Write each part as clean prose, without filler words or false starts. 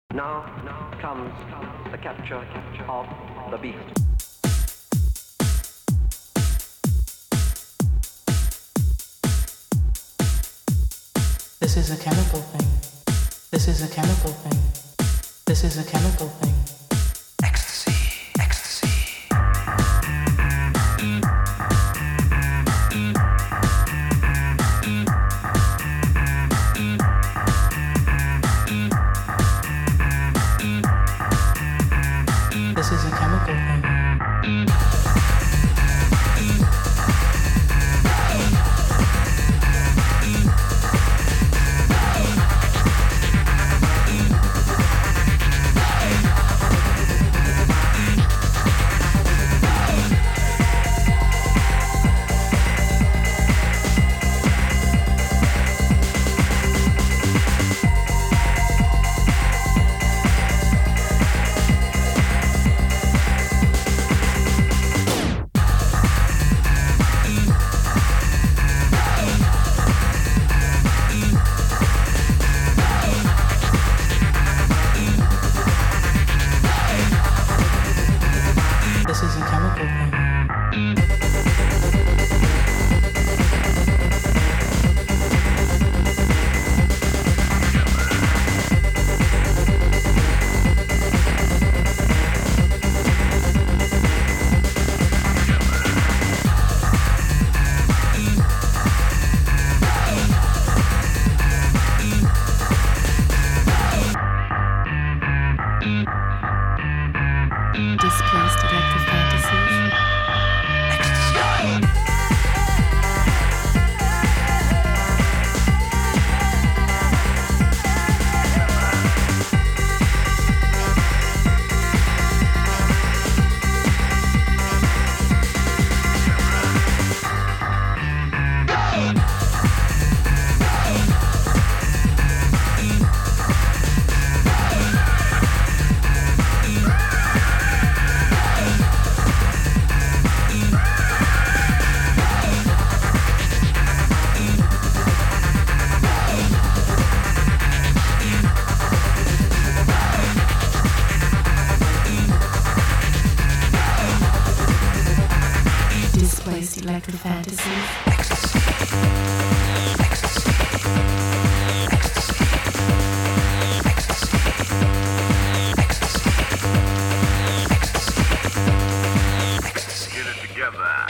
Now comes the capture of the beast. This is a chemical thing. This is a chemical thing. This is a chemical thing. Ecstasy, ecstasy. This is a chemical thing. This is a chemical thing. Displaced electric fantasies. Displaced electric fantasies. Get it together.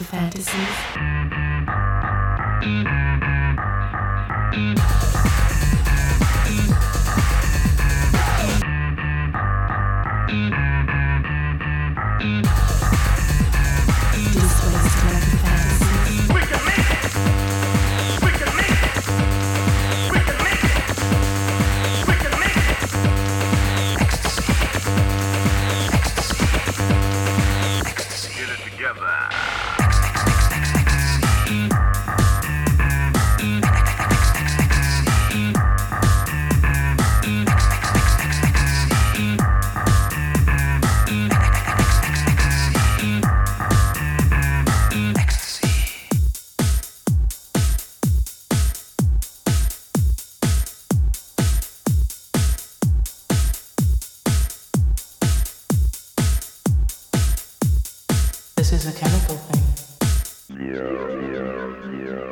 electro fantasies. Displaced electro fantasies. We can make it. We can make it. We can make it. We can make it. Ecstasy. Ecstasy. Ecstasy. Get it together. This is a chemical thing. Yeah.